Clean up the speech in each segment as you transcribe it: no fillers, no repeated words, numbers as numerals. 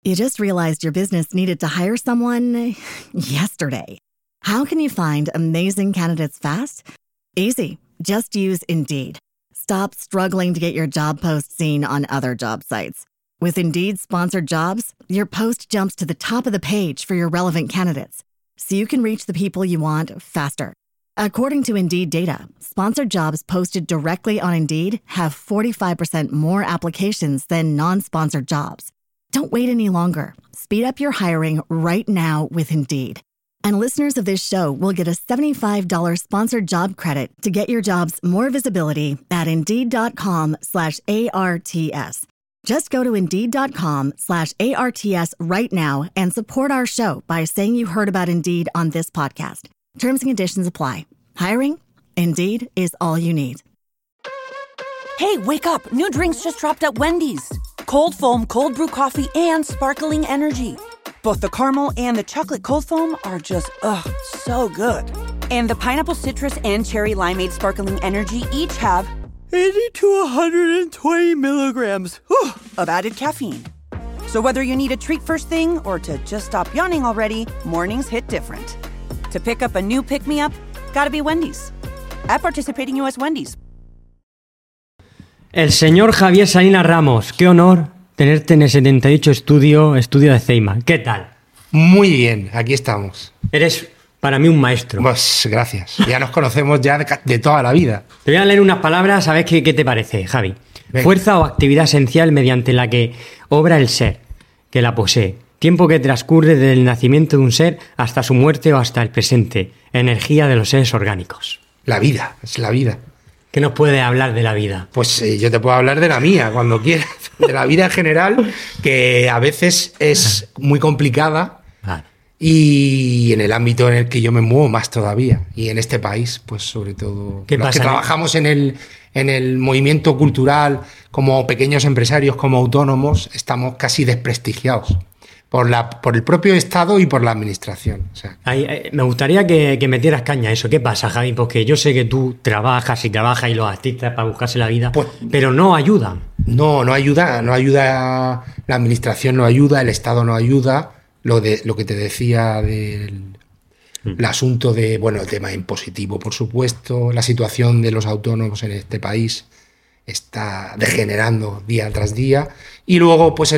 You just realized your business needed to hire someone yesterday. How can you find amazing candidates fast? Easy. Just use Indeed. Stop struggling to get your job post seen on other job sites. With Indeed sponsored jobs, your post jumps to the top of the page for your relevant candidates, so you can reach the people you want faster. According to Indeed data, sponsored jobs posted directly on Indeed have 45% more applications than non-sponsored jobs. Don't wait any longer. Speed up your hiring right now with Indeed. And listeners of this show will get a $75 sponsored job credit to get your jobs more visibility at Indeed.com/ARTS. Just go to Indeed.com/ARTS right now and support our show by saying you heard about Indeed on this podcast. Terms and conditions apply. Hiring? Indeed is all you need. Hey, wake up. New drinks just dropped at Wendy's. Cold foam, cold brew coffee, and sparkling energy. Both the caramel and the chocolate cold foam are just, so good. And the pineapple citrus and cherry limeade sparkling energy each have 80 to 120 milligrams of added caffeine. So whether you need a treat first thing or to just stop yawning already, mornings hit different. To pick up a new pick-me-up, gotta be Wendy's. At participating U.S. Wendy's. El señor Javier Salinas Ramos, qué honor tenerte en el 78 estudio de Ceima. ¿Qué tal? Muy bien, aquí estamos. Eres para mí un maestro. Pues gracias, ya nos conocemos ya de toda la vida. Te voy a leer unas palabras, a ver qué te parece, Javi. Venga. Fuerza o actividad esencial mediante la que obra el ser, que la posee. Tiempo que transcurre desde el nacimiento de un ser hasta su muerte o hasta el presente. Energía de los seres orgánicos. La vida, es la vida. ¿Qué nos puede hablar de la vida? Pues yo te puedo hablar de la mía, cuando quieras. De la vida en general, que a veces es muy complicada. Y en el ámbito en el que yo me muevo más todavía. Y en este país, pues sobre todo los que trabajamos en el movimiento cultural, como pequeños empresarios, como autónomos, estamos casi desprestigiados por el propio Estado y por la administración. O sea, me gustaría que metieras caña a eso. ¿Qué pasa, Javi? Porque yo sé que tú trabajas y los artistas para buscarse la vida, pues, pero no ayudan. No ayuda. La administración no ayuda, el Estado no ayuda. Lo que te decía del asunto de, el tema impositivo, por supuesto, la situación de los autónomos en este país está degenerando día tras día, y luego pues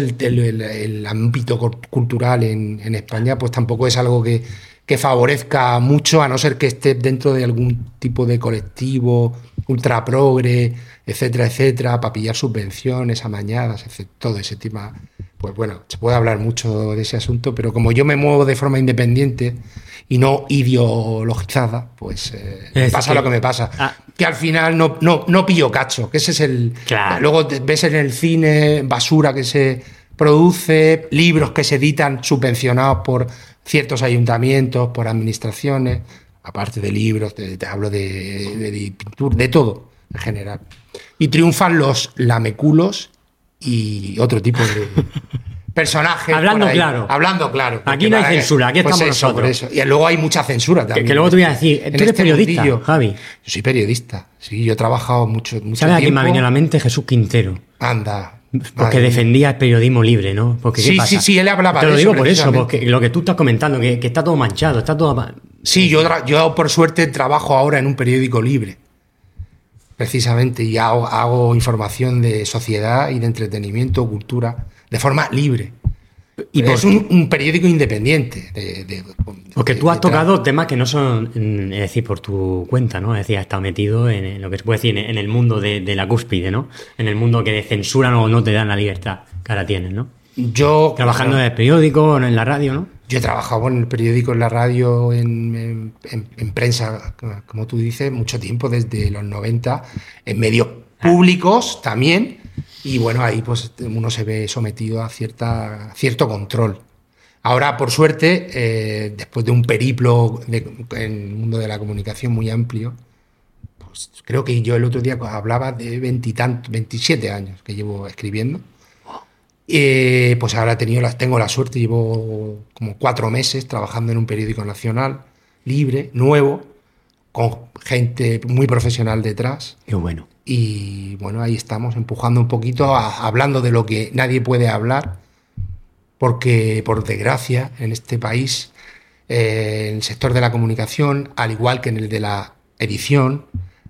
el ámbito cultural en España pues tampoco es algo que favorezca mucho, a no ser que esté dentro de algún tipo de colectivo ultra progre, etcétera, para pillar subvenciones amañadas, todo ese tema. Pues bueno, se puede hablar mucho de ese asunto, pero como yo me muevo de forma independiente y no ideologizada, pues me pasa lo que me pasa. Que al final no pillo cacho, que ese es el... Claro. Luego ves en el cine basura que se produce, libros que se editan subvencionados por ciertos ayuntamientos, por administraciones, aparte de libros, te hablo de pintura, de todo en general. Y triunfan los lameculos y otro tipo de personajes. Hablando claro. Aquí no hay censura, aquí estamos nosotros. Eso. Y luego hay mucha censura también. Que luego te voy a decir, tú eres periodista, mundillo. Javi. Yo soy periodista, sí, yo he trabajado mucho tiempo. ¿Sabes a quién me ha venido a la mente? Jesús Quintero. Anda. Porque defendía el periodismo libre, ¿no? Porque, ¿qué pasa? Sí, él hablaba de eso. Te lo digo por eso, porque lo que tú estás comentando, que está todo manchado, está todo... Sí, yo por suerte trabajo ahora en un periódico libre, precisamente, y hago información de sociedad y de entretenimiento, cultura, de forma libre. Y es un periódico independiente. Porque tú has tocado temas que no son, es decir, por tu cuenta, ¿no? Es decir, has estado metido en lo que se puede decir en el mundo de la cúspide, ¿no? En el mundo que censuran o no te dan la libertad que ahora tienes, ¿no? Yo... Trabajando en el periódico, en la radio, ¿no? Yo he trabajado en el periódico, en la radio, en prensa, como tú dices, mucho tiempo, desde los 90, en medios públicos también, y bueno, ahí pues uno se ve sometido a cierto control. Ahora, por suerte, después de un periplo en el mundo de la comunicación muy amplio, pues creo que yo el otro día hablaba de 27 años que llevo escribiendo. Pues ahora tengo la suerte, llevo como 4 meses trabajando en un periódico nacional, libre, nuevo, con gente muy profesional detrás. Qué bueno. Y bueno, ahí estamos, empujando un poquito, hablando de lo que nadie puede hablar, porque, por desgracia, en este país, en el sector de la comunicación, al igual que en el de la edición,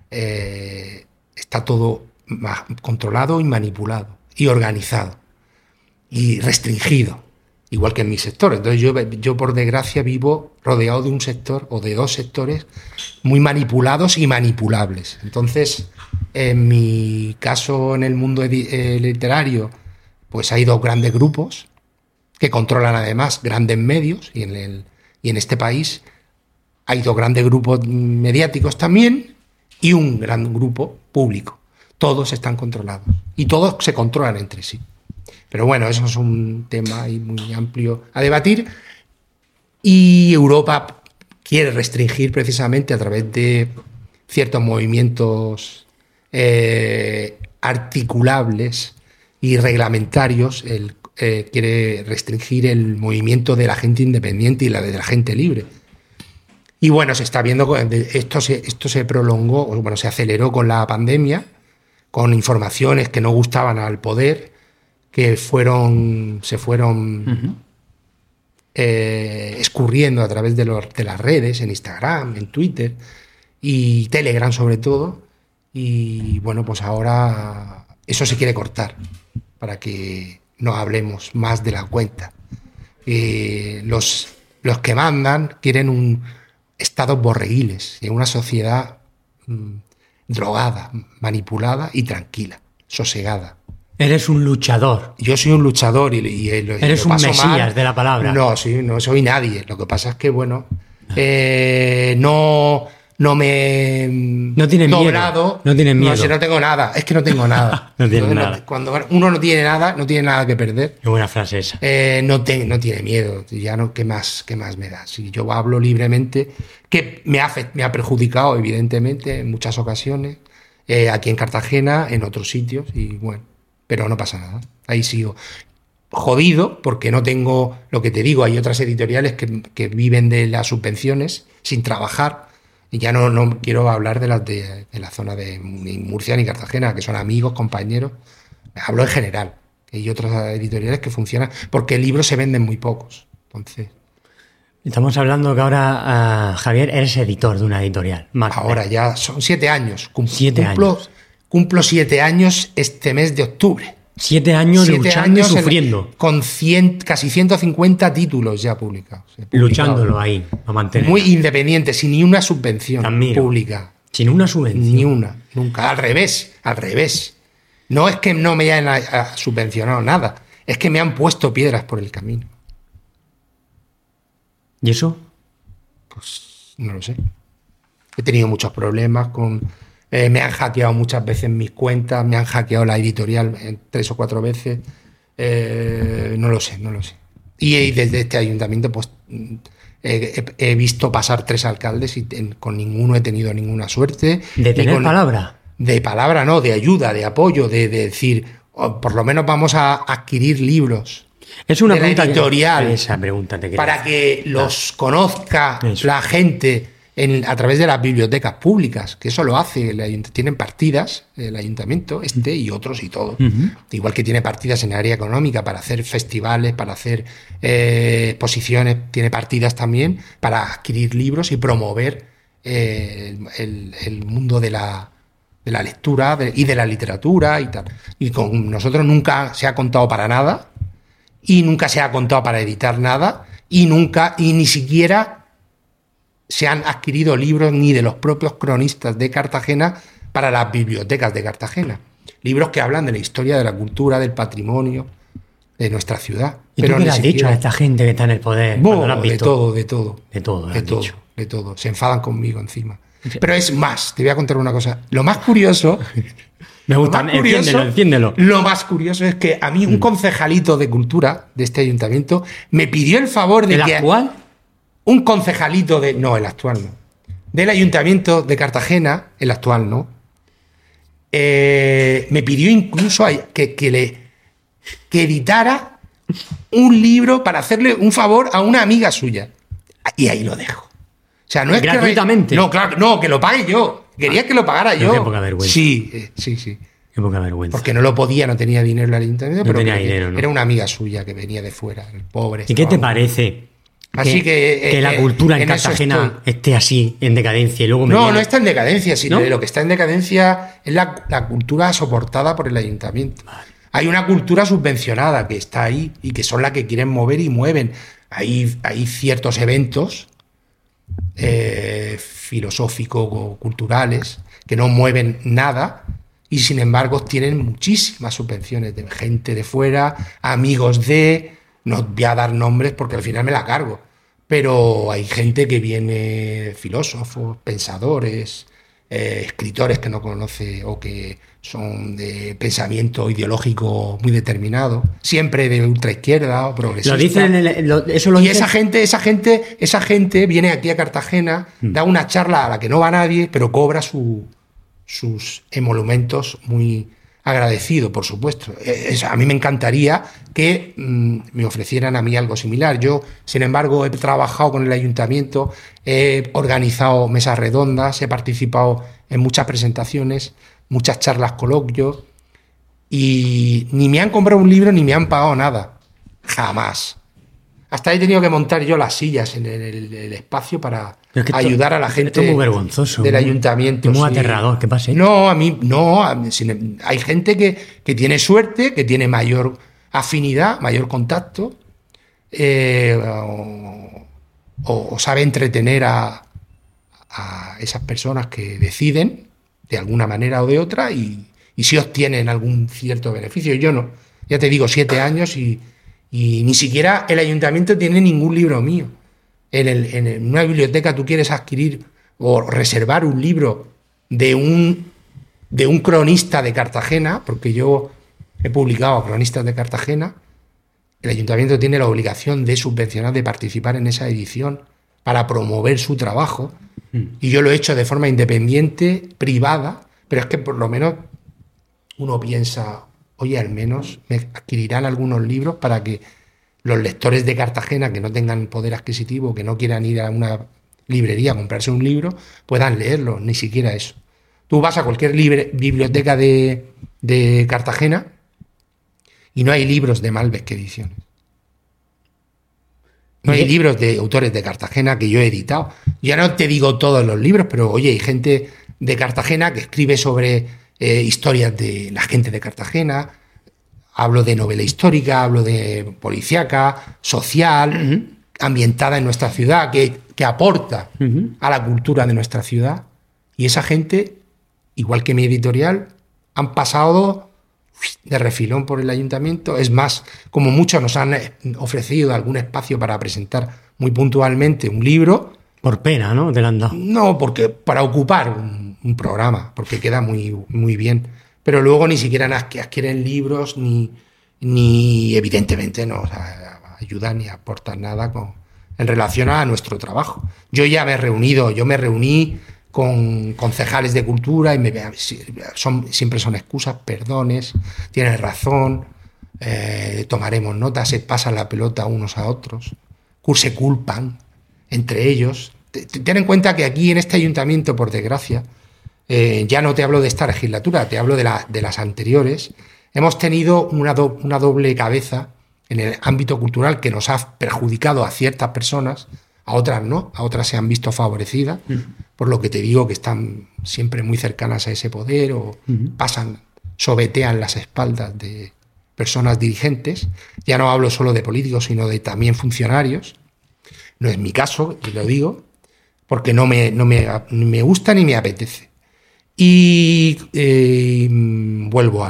está todo controlado y manipulado y organizado y restringido, igual que en mi sector. Entonces yo por desgracia vivo rodeado de un sector o de dos sectores muy manipulados y manipulables. Entonces, en mi caso, en el mundo literario, pues hay dos grandes grupos que controlan además grandes medios, y en este país hay dos grandes grupos mediáticos también y un gran grupo público. Todos están controlados y todos se controlan entre sí. Pero bueno, eso es un tema ahí muy amplio a debatir, y Europa quiere restringir precisamente a través de ciertos movimientos articulables y reglamentarios. Quiere restringir el movimiento de la gente independiente y de la gente libre. Y bueno, se está viendo, esto se prolongó, bueno, se aceleró con la pandemia, con informaciones que no gustaban al poder, que se fueron escurriendo a través de las redes, en Instagram, en Twitter y Telegram sobre todo. Y bueno, pues ahora eso se quiere cortar para que no hablemos más de la cuenta. Los que mandan quieren estados borreguiles en una sociedad drogada, manipulada y tranquila, sosegada. Eres un luchador. Yo soy un luchador y eres un mesías mal de la palabra. No, sí, no soy nadie. Lo que pasa es que, bueno, no me no tiene doblado. No tiene miedo. No tengo nada. Es que no tengo nada. No tiene nada. Cuando uno no tiene nada que perder. Qué buena frase esa. No tiene miedo. Ya no, ¿qué más me da? Si yo hablo libremente, que me ha perjudicado, evidentemente, en muchas ocasiones, aquí en Cartagena, en otros sitios, y bueno, pero no pasa nada. Ahí sigo. Jodido, porque no tengo, lo que te digo, hay otras editoriales que viven de las subvenciones sin trabajar. Y ya no quiero hablar de las de la zona de ni Murcia ni Cartagena, que son amigos, compañeros. Hablo en general. Hay otras editoriales que funcionan porque libros se venden muy pocos. Entonces, estamos hablando que ahora, Javier, eres editor de una editorial. Ahora ya son 7 años. 7 años. Cumplo 7 años este mes de octubre. 7 años luchando y sufriendo. Con casi 150 títulos ya publicados. Luchándolo ahí, a mantener. Muy independiente, sin ni una subvención pública. Sin una subvención. Ni una, nunca. Al revés. No es que no me hayan subvencionado nada, es que me han puesto piedras por el camino. ¿Y eso? Pues no lo sé. He tenido muchos problemas con... me han hackeado muchas veces mis cuentas, me han hackeado la editorial 3 o 4 veces. No lo sé. Y desde este ayuntamiento pues he visto pasar 3 alcaldes y con ninguno he tenido ninguna suerte. ¿De tener palabra? De palabra no, de ayuda, de apoyo, de decir, por lo menos vamos a adquirir libros. Es una de la editorial. Esa pregunta te quería para que los conozca la gente a través de las bibliotecas públicas, que eso lo hace el ayuntamiento. Tienen partidas el ayuntamiento, y otros y todos. Igual que tiene partidas en el área económica para hacer festivales, para hacer exposiciones, tiene partidas también para adquirir libros y promover el mundo de la lectura y de la literatura y tal. Y con nosotros nunca se ha contado para nada, y nunca se ha contado para editar nada, y ni siquiera se han adquirido libros ni de los propios cronistas de Cartagena para las bibliotecas de Cartagena. Libros que hablan de la historia, de la cultura, del patrimonio de nuestra ciudad. ¿Y tú qué le has dicho a esta gente que está en el poder? De todo. De todo. Se enfadan conmigo encima. Pero es más, te voy a contar una cosa. Lo más curioso... Me gusta, enciéndelo. Lo más curioso es que a mí un concejalito de cultura de este ayuntamiento me pidió el favor de ¿El actual? Un concejalito no, el actual no. Del ayuntamiento de Cartagena, el actual no. Me pidió incluso que editara un libro para hacerle un favor a una amiga suya. Y ahí lo dejo. O sea, no es gratuitamente. No, claro, no, que lo pague yo. Quería que lo pagara yo. Qué poca vergüenza. Sí. Qué poca vergüenza. Porque no lo podía, no tenía dinero el ayuntamiento, No pero tenía dinero, ¿no? era una amiga suya que venía de fuera, el pobre. ¿Y qué te parece? Así que la cultura en eso Cartagena esté así, en decadencia, y luego no está en decadencia, sino ¿No? lo que está en decadencia es la cultura soportada por el ayuntamiento. Hay una cultura subvencionada que está ahí y que son las que quieren mover y mueven. Hay ciertos eventos filosófico-culturales que no mueven nada y sin embargo tienen muchísimas subvenciones de gente de fuera, amigos de... No voy a dar nombres porque al final me la cargo, pero hay gente que viene, filósofos, pensadores, escritores que no conoce o que son de pensamiento ideológico muy determinado, siempre de ultraizquierda o progresista. Lo dicen y esa gente viene aquí a Cartagena, da una charla a la que no va nadie, pero cobra sus emolumentos muy agradecido, por supuesto. A mí me encantaría que me ofrecieran a mí algo similar. Yo, sin embargo, he trabajado con el ayuntamiento, he organizado mesas redondas, he participado en muchas presentaciones, muchas charlas, coloquios, y ni me han comprado un libro ni me han pagado nada. Jamás. Hasta he tenido que montar yo las sillas en el espacio para ayudar a la gente. Esto es muy vergonzoso, del ayuntamiento. Es muy aterrador, ¿qué pasa? No, hay gente que tiene suerte, que tiene mayor afinidad, mayor contacto, o sabe entretener a esas personas que deciden de alguna manera o de otra y sí obtienen algún cierto beneficio. Yo no. Ya te digo, 7 años y ni siquiera el ayuntamiento tiene ningún libro mío. En una biblioteca tú quieres adquirir o reservar un libro de un cronista de Cartagena, porque yo he publicado cronistas de Cartagena, el ayuntamiento tiene la obligación de subvencionar, de participar en esa edición para promover su trabajo, y yo lo he hecho de forma independiente, privada, pero es que por lo menos uno piensa... Oye, al menos me adquirirán algunos libros para que los lectores de Cartagena que no tengan poder adquisitivo, que no quieran ir a una librería a comprarse un libro, puedan leerlo, ni siquiera eso. Tú vas a cualquier biblioteca de Cartagena y no hay libros de Malbec Ediciones. No hay libros de autores de Cartagena que yo he editado. Ya no te digo todos los libros, pero oye, hay gente de Cartagena que escribe sobre... historias de la gente de Cartagena, hablo de novela histórica, hablo de policíaca, social, ambientada en nuestra ciudad, que aporta a la cultura de nuestra ciudad. Y esa gente, igual que mi editorial, han pasado de refilón por el ayuntamiento. Es más, como muchos nos han ofrecido algún espacio para presentar muy puntualmente un libro. Por pena, ¿no? Te lo han dado. No, porque para ocupar un programa, porque queda muy, muy bien. Pero luego ni siquiera adquieren libros, ni evidentemente no ayudan ni aportan nada en relación a nuestro trabajo. Yo me reuní con concejales de cultura y siempre son excusas, perdones, tienes razón, tomaremos nota, se pasan la pelota unos a otros, se culpan entre ellos. Ten en cuenta que aquí en este ayuntamiento, por desgracia, ya no te hablo de esta legislatura, te hablo de las anteriores, hemos tenido una doble cabeza en el ámbito cultural que nos ha perjudicado a ciertas personas, a otras no, a otras se han visto favorecidas, por lo que te digo que están siempre muy cercanas a ese poder o sobetean las espaldas de personas dirigentes. Ya no hablo solo de políticos, sino de también funcionarios. No es mi caso, y lo digo, porque no me gusta ni me apetece. Y vuelvo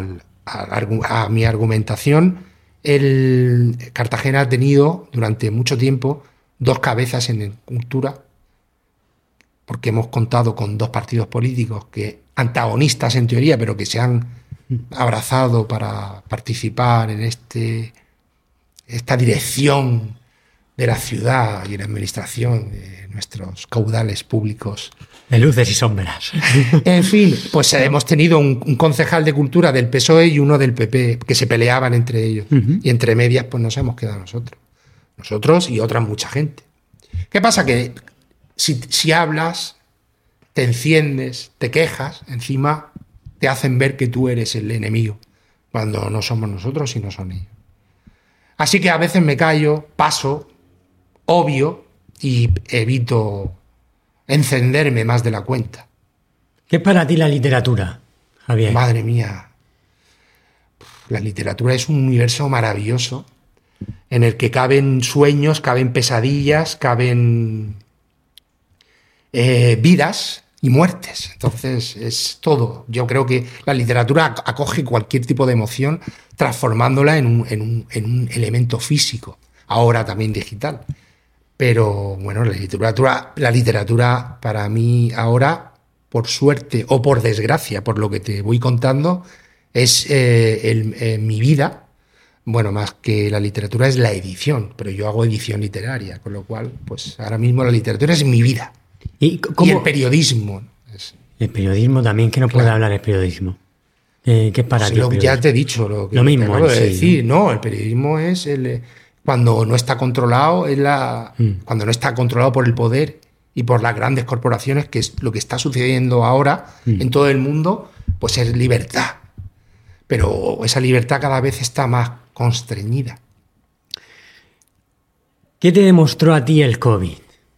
a mi argumentación. Cartagena ha tenido durante mucho tiempo 2 cabezas en cultura, porque hemos contado con 2 partidos políticos antagonistas en teoría, pero que se han abrazado para participar en esta dirección de la ciudad y la administración de nuestros caudales públicos. De luces y sombras. En fin, pues hemos tenido un concejal de cultura del PSOE y uno del PP que se peleaban entre ellos. Y entre medias pues nos hemos quedado nosotros y otra mucha gente. ¿Qué pasa? Que si hablas, te enciendes, te quejas, encima te hacen ver que tú eres el enemigo, cuando no somos nosotros y no son ellos. Así que a veces me callo, paso, obvio y evito encenderme más de la cuenta. ¿Qué es para ti la literatura, Javier? Madre mía, la literatura es un universo maravilloso en el que caben sueños, caben pesadillas, caben vidas y muertes. Entonces es todo. Yo creo que la literatura acoge cualquier tipo de emoción, transformándola en un elemento físico, ahora también digital. Pero bueno, la literatura para mí ahora, por suerte o por desgracia, por lo que te voy contando, es mi vida. Bueno, más que la literatura es la edición, pero yo hago edición literaria, con lo cual, pues ahora mismo la literatura es mi vida. Y el periodismo. El periodismo también, que no puede hablar el periodismo. ¿Qué es para ti? Ya te he dicho lo mismo, te acabo de decir. No, el periodismo es cuando no está controlado, cuando no está controlado por el poder y por las grandes corporaciones, que es lo que está sucediendo ahora en todo el mundo, pues es libertad. Pero esa libertad cada vez está más constreñida. ¿Qué te demostró a ti el COVID?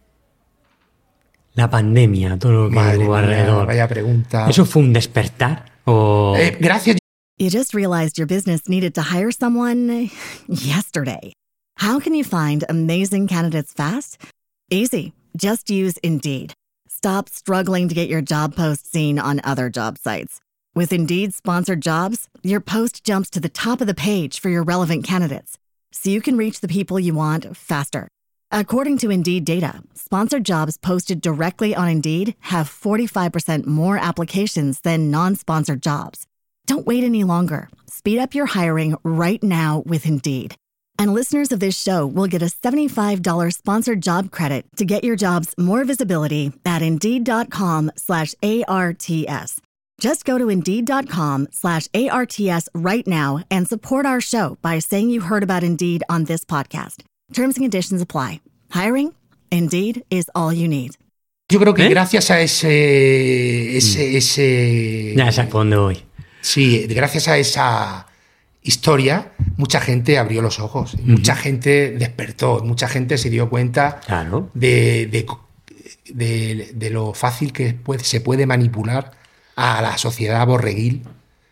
La pandemia, todo lo que hubo alrededor. Vaya pregunta. ¿Eso fue un despertar? ¿O... Gracias. You just realized your business needed to hire someone yesterday. How can you find amazing candidates fast? Easy. Just use Indeed. Stop struggling to get your job post seen on other job sites. With Indeed sponsored jobs, your post jumps to the top of the page for your relevant candidates, so you can reach the people you want faster. According to Indeed data, sponsored jobs posted directly on Indeed have 45% more applications than non-sponsored jobs. Don't wait any longer. Speed up your hiring right now with Indeed. And listeners of this show will get a $75 sponsored job credit to get your jobs more visibility at Indeed.com/ARTS. Just go to Indeed.com/ARTS right now and support our show by saying you heard about Indeed on this podcast. Terms and conditions apply. Hiring? Indeed is all you need. Yo creo que gracias a ese... Ya sabes por dónde voy. Sí, gracias a esa historia, mucha gente abrió los ojos, mucha gente despertó, mucha gente se dio cuenta de lo fácil que se puede manipular a la sociedad borreguil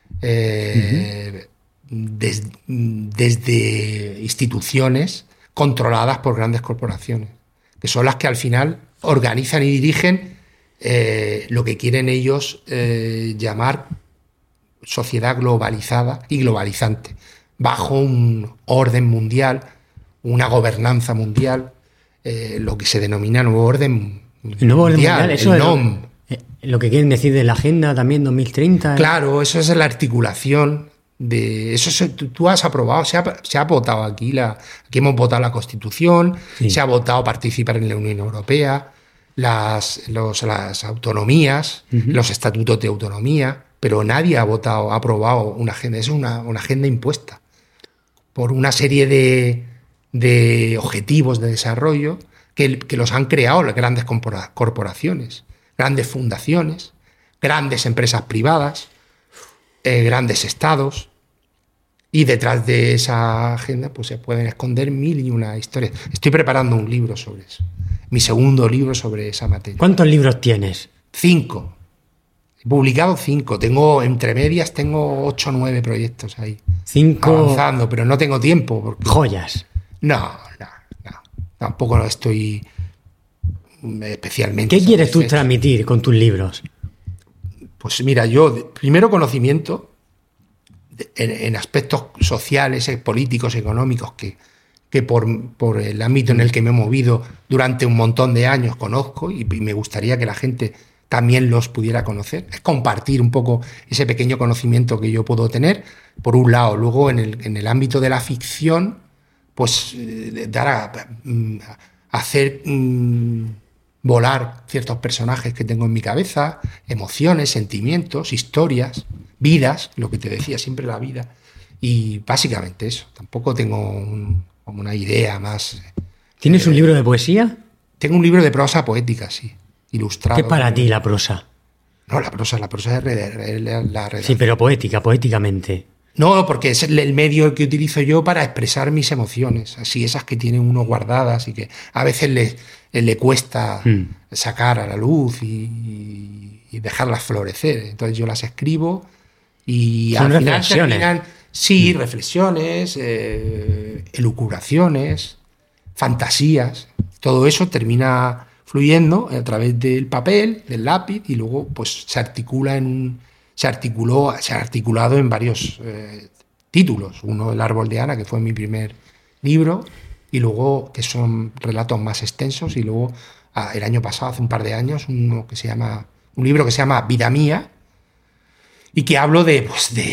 desde instituciones controladas por grandes corporaciones, que son las que al final organizan y dirigen lo que quieren ellos llamar sociedad globalizada y globalizante, bajo un orden mundial, una gobernanza mundial, lo que se denomina nuevo orden mundial. El nuevo orden mundial, eso es lo que quieren decir de la Agenda también 2030. Claro, eso es la articulación de eso. Tú has aprobado, se ha votado aquí hemos votado la Constitución, se ha votado participar en la Unión Europea, las autonomías, los estatutos de autonomía, pero nadie ha aprobado una agenda. Es una agenda impuesta por una serie de objetivos de desarrollo que los han creado las grandes corporaciones, grandes fundaciones, grandes empresas privadas, grandes estados, y detrás de esa agenda pues se pueden esconder mil y una historias. Estoy preparando un libro sobre eso, mi segundo libro sobre esa materia. ¿Cuántos libros tienes? 5. He publicado 5. Entre medias tengo 8 o 9 proyectos ahí. 5 avanzando, pero no tengo tiempo. Porque... joyas. No. Tampoco lo estoy especialmente. ¿Qué quieres tú transmitir con tus libros? Pues mira, yo primero conocimiento en aspectos sociales, políticos, económicos que por el ámbito en el que me he movido durante un montón de años conozco y me gustaría que la gente también los pudiera conocer. Es compartir un poco ese pequeño conocimiento que yo puedo tener, por un lado. Luego, en el ámbito de la ficción, pues hacer volar ciertos personajes que tengo en mi cabeza, emociones, sentimientos, historias, vidas, lo que te decía siempre, la vida. Y básicamente eso. Tampoco tengo como una idea más. ¿Tienes un libro de poesía? Tengo un libro de prosa poética, sí, ilustrado. ¿Qué para ti la prosa? No, la prosa es la redacción. Sí, pero poéticamente. No, porque es el medio que utilizo yo para expresar mis emociones, así esas que tiene uno guardadas y que a veces le cuesta sacar a la luz y dejarlas florecer. Entonces yo las escribo y son al final reflexiones. terminan, sí, reflexiones, elucubraciones, fantasías. Todo eso termina fluyendo a través del papel, del lápiz, y luego pues se ha articulado en varios títulos. Uno, El árbol de Ana, que fue mi primer libro, y luego que son relatos más extensos, y luego el año pasado, hace un par de años, un libro que se llama Vida Mía, y que hablo de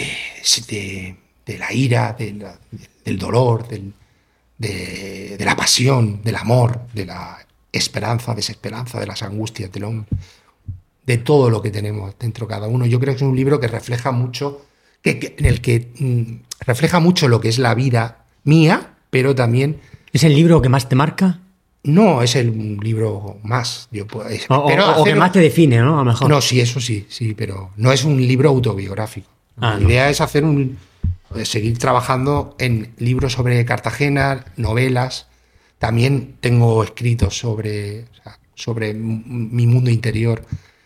la ira, del dolor, de la pasión, del amor, de la esperanza, desesperanza, de las angustias del hombre, de todo lo que tenemos dentro cada uno. Yo creo que es un libro que refleja mucho, en el que refleja mucho lo que es la vida mía, pero también... ¿Es el libro que más te marca? No, es un libro más. O que más te define, ¿no? A lo mejor. No, sí, eso sí, pero no es un libro autobiográfico. La idea es seguir trabajando en libros sobre Cartagena, novelas. También tengo escritos sobre mi mundo interior,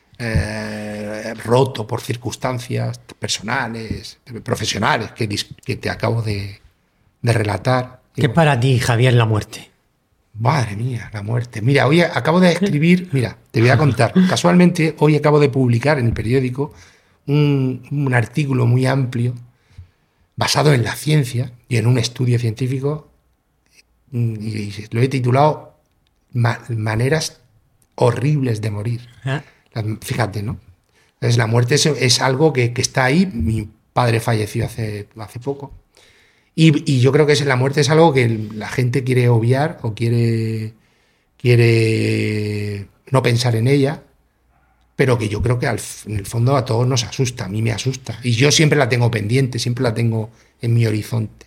roto por circunstancias personales, profesionales, que te acabo de relatar. ¿Qué para ti, Javier, la muerte? Madre mía, la muerte. Mira, hoy acabo de escribir, te voy a contar. Casualmente, hoy acabo de publicar en el periódico un artículo muy amplio basado en la ciencia y en un estudio científico, y lo he titulado Maneras horribles de morir. Fíjate, ¿no? Entonces, la muerte es algo que está ahí. Mi padre falleció hace poco. Y yo creo que la muerte es algo que la gente quiere obviar o quiere no pensar en ella, pero que yo creo que en el fondo a todos nos asusta, a mí me asusta. Y yo siempre la tengo pendiente, siempre la tengo en mi horizonte.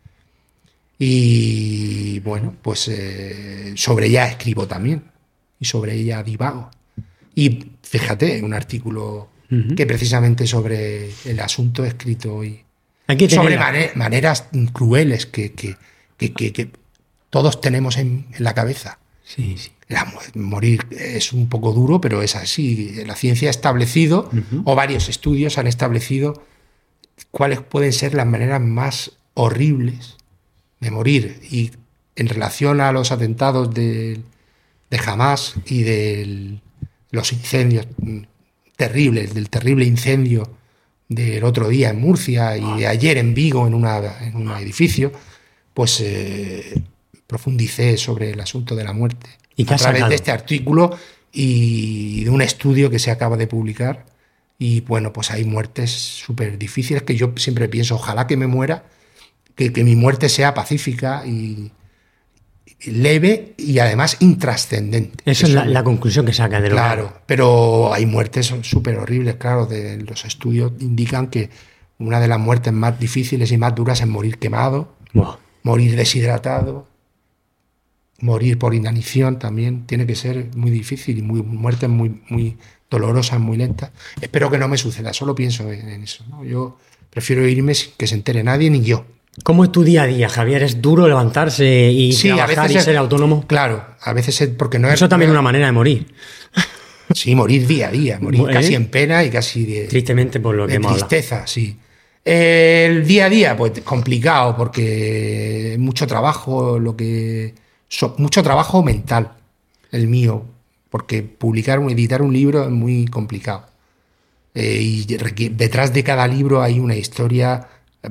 Y bueno, pues sobre ella escribo también y sobre ella divago. Y fíjate, un artículo que precisamente sobre el asunto he escrito hoy. Sobre maneras crueles que todos tenemos en la cabeza. Sí. Morir es un poco duro, pero es así. La ciencia ha establecido, o varios estudios han establecido, cuáles pueden ser las maneras más horribles de morir. Y en relación a los atentados de Hamás y de los incendios terribles, del terrible incendio del otro día en Murcia y de ayer en Vigo en un edificio, pues profundicé sobre el asunto de la muerte a través de este artículo y de un estudio que se acaba de publicar. Y bueno, pues hay muertes súper difíciles que yo siempre pienso, ojalá que me muera, que mi muerte sea pacífica y leve y además intrascendente. Esa es la conclusión que saca de lo Claro, pero hay muertes súper horribles, claro. Los estudios indican que una de las muertes más difíciles y más duras es morir quemado, morir deshidratado, morir por inanición también. Tiene que ser muy difícil y muertes muy, muy dolorosas, muy lentas. Espero que no me suceda, solo pienso en eso, ¿no? Yo prefiero irme sin que se entere nadie ni yo. ¿Cómo es tu día a día, Javier? ¿Es duro levantarse y trabajar y ser autónomo? Claro, a veces porque no es... Eso también es una manera de morir. Sí, morir día a día, morir casi en pena y casi tristemente por lo que hemos tristeza, hablado. Sí. El día a día, pues complicado, porque mucho trabajo, mucho trabajo mental, el mío, porque editar un libro es muy complicado. Y detrás de cada libro hay una historia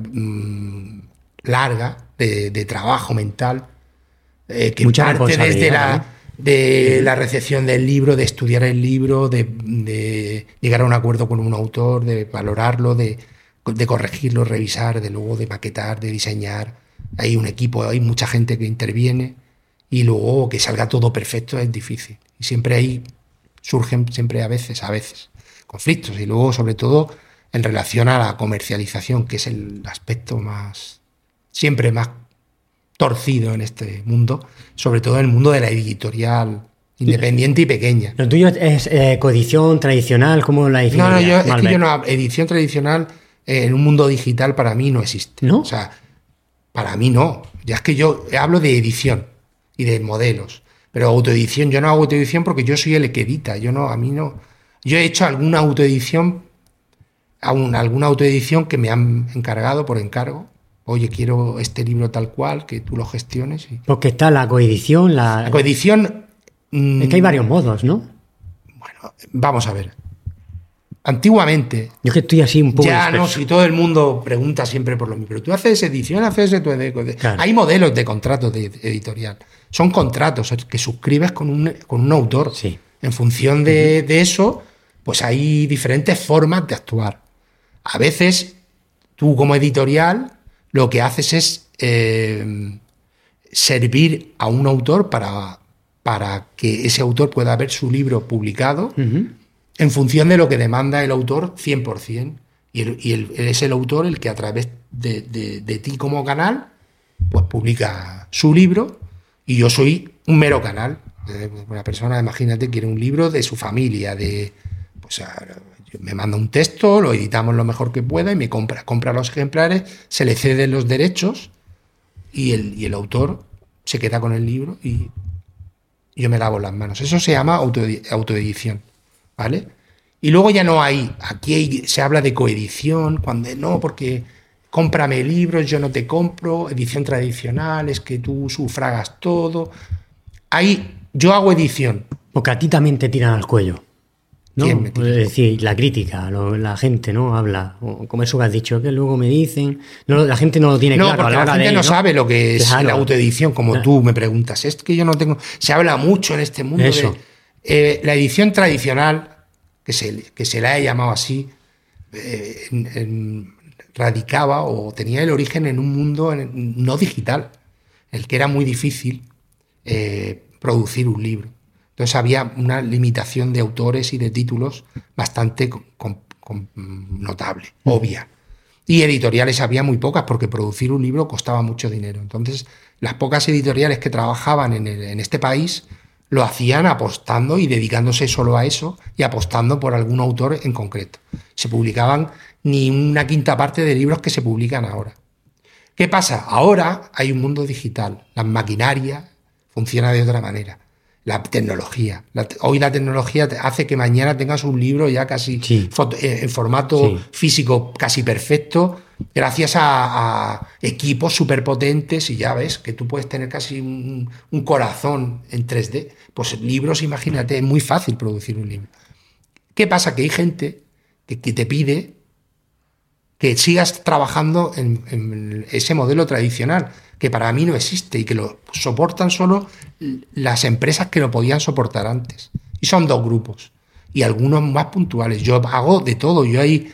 larga de trabajo mental, que mucha parte desde la recepción del libro, de estudiar el libro, de llegar a un acuerdo con un autor, de valorarlo, de corregirlo, revisar, luego de maquetar, de diseñar. Hay un equipo, hay mucha gente que interviene y luego que salga todo perfecto es difícil. Y surgen a veces conflictos y luego sobre todo en relación a la comercialización, que es el aspecto siempre más torcido en este mundo, sobre todo en el mundo de la editorial Independiente y pequeña. ¿Lo tuyo es coedición tradicional? ¿Cómo la edición? No, edición tradicional en un mundo digital para mí no existe. ¿No? O sea, para mí no. Ya es que yo hablo de edición y de modelos. Pero autoedición, yo no hago autoedición porque yo soy el que edita. Yo he hecho alguna autoedición que me han encargado por encargo. Oye, quiero este libro tal cual, que tú lo gestiones. Porque está la coedición, La coedición... Es que hay varios modos, ¿no? Bueno, vamos a ver. Antiguamente... Yo es que estoy así un poco... Ya, disperso. no, si todo el mundo pregunta siempre por lo mismo. Pero tú haces edición, Claro. Hay modelos de contratos de editorial. Son contratos que suscribes con un autor. Sí. En función de eso, pues hay diferentes formas de actuar. A veces, tú como editorial, lo que haces es servir a un autor para que ese autor pueda ver su libro publicado en función de lo que demanda el autor 100%. Y es el autor el que a través de ti como canal pues publica su libro y yo soy un mero canal. Una persona, imagínate, quiere un libro de su familia, me manda un texto, lo editamos lo mejor que pueda y me compra los ejemplares, se le ceden los derechos y el autor se queda con el libro y yo me lavo las manos. Eso se llama autoedición, ¿vale? Y luego ya no hay, se habla de coedición, cuando no, porque cómprame libros, yo no te compro, edición tradicional, es que tú sufragas todo. Yo hago edición. Porque a ti también te tiran al cuello, ¿no? ¿Quién me tira? Es decir, la crítica, la gente, ¿no? Habla, como eso que has dicho, que luego me dicen... No, la gente no lo tiene claro. No, porque la gente no sabe lo que es la autoedición, como tú me preguntas. Es que yo no tengo... Se habla mucho en este mundo eso. La edición tradicional, que se la ha llamado así, radicaba o tenía el origen en un mundo no digital, el que era muy difícil producir un libro. Entonces había una limitación de autores y de títulos bastante notable, obvia. Y editoriales había muy pocas porque producir un libro costaba mucho dinero. Entonces las pocas editoriales que trabajaban en este país lo hacían apostando y dedicándose solo a eso y apostando por algún autor en concreto. Se publicaban ni una quinta parte de libros que se publican ahora. ¿Qué pasa? Ahora hay un mundo digital. La maquinaria funciona de otra manera. La tecnología. Hoy la tecnología hace que mañana tengas un libro ya casi en formato físico casi perfecto, gracias a equipos superpotentes, y ya ves que tú puedes tener casi un corazón en 3D. Pues libros, imagínate, es muy fácil producir un libro. ¿Qué pasa? Que hay gente que te pide que sigas trabajando en ese modelo tradicional, que para mí no existe y que lo soportan solo las empresas que lo podían soportar antes. Y son dos grupos, y algunos más puntuales. Yo hago de todo.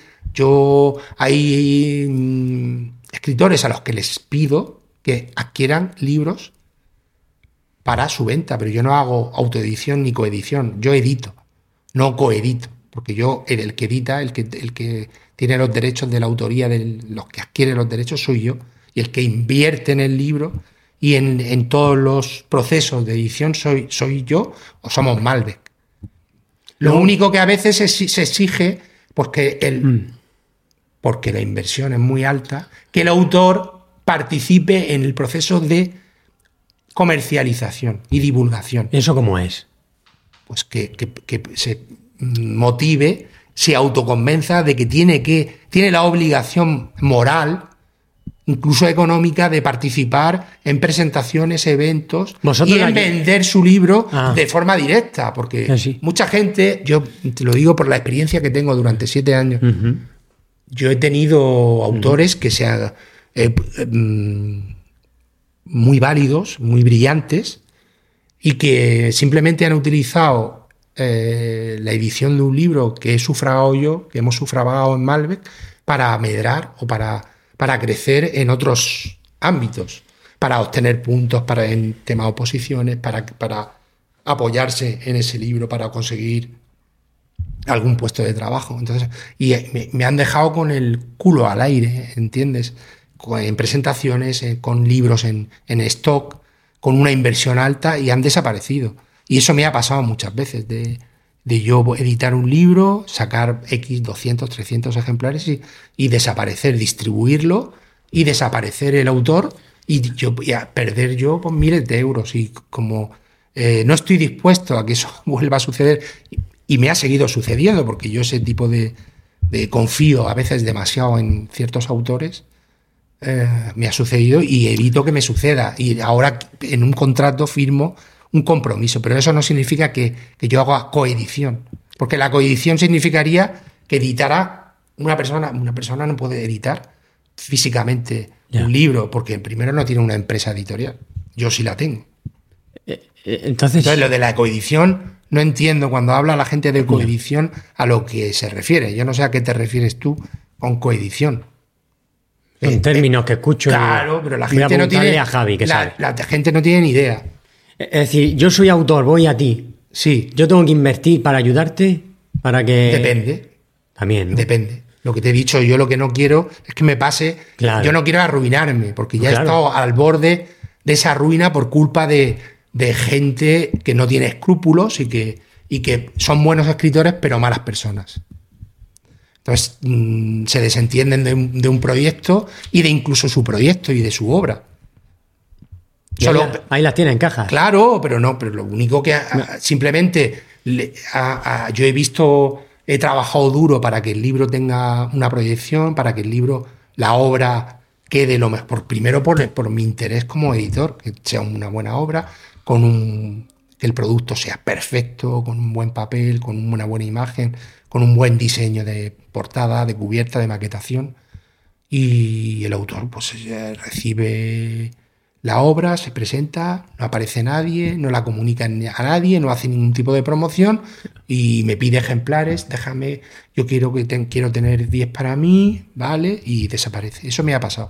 Hay escritores a los que les pido que adquieran libros para su venta, pero yo no hago autoedición ni coedición. Yo edito, no coedito, porque yo, el que edita, el que tiene los derechos de la autoría de los que adquieren los derechos soy yo, y el que invierte en el libro y en todos los procesos de edición soy yo, o somos Malbec. Lo único que a veces se exige, porque la inversión es muy alta, que el autor participe en el proceso de comercialización y divulgación. ¿Eso cómo es? Pues que se motive, se autoconvenza de que tiene la obligación moral, incluso económica, de participar en presentaciones, eventos y en vender su libro de forma directa, porque mucha gente, yo te lo digo por la experiencia que tengo durante 7 años, yo he tenido autores que sean muy válidos, muy brillantes, y que simplemente han utilizado la edición de un libro que he sufragado yo, que hemos sufragado en Malbec, para medrar o para crecer en otros ámbitos, para obtener puntos en tema de oposiciones, para apoyarse en ese libro, para conseguir algún puesto de trabajo. Entonces, y me han dejado con el culo al aire, ¿entiendes? En presentaciones, con libros en stock, con una inversión alta, y han desaparecido. Y eso me ha pasado muchas veces, de yo editar un libro, sacar X, 200, 300 ejemplares y desaparecer, distribuirlo y desaparecer el autor y a perder yo pues, miles de euros. Y como no estoy dispuesto a que eso vuelva a suceder, y me ha seguido sucediendo, porque yo ese tipo de confío a veces demasiado en ciertos autores, me ha sucedido y evito que me suceda. Y ahora en un contrato firmo un compromiso, pero eso no significa que yo haga coedición, porque la coedición significaría que editara una persona. Una persona no puede editar físicamente un libro, porque primero no tiene una empresa editorial. Yo sí la tengo. Entonces lo de la coedición, no entiendo cuando habla la gente de coedición a lo que se refiere. Yo no sé a qué te refieres tú con coedición. Son términos que escucho. Claro, pero la gente no tiene. A Javi, que sabe. La gente no tiene ni idea. Es decir, yo soy autor, voy a ti. Sí. Yo tengo que invertir para ayudarte, para que. Depende. También, ¿no? Depende. Lo que te he dicho, yo lo que no quiero es que me pase. Claro. Yo no quiero arruinarme, porque ya he estado al borde de esa ruina por culpa de gente que no tiene escrúpulos y que son buenos escritores, pero malas personas. Entonces se desentienden de un proyecto y de incluso su proyecto y de su obra. Ahí las tiene en cajas. Claro, pero lo único que simplemente yo he trabajado duro para que el libro tenga una proyección, para que el libro, la obra quede lo mejor. Primero por mi interés como editor, que sea una buena obra, que el producto sea perfecto, con un buen papel, con una buena imagen, con un buen diseño de portada, de cubierta, de maquetación. Y el autor pues recibe la obra, se presenta, no aparece nadie, no la comunica a nadie, no hace ningún tipo de promoción y me pide ejemplares, déjame, yo quiero tener 10 para mí, ¿vale? Y desaparece. Eso me ha pasado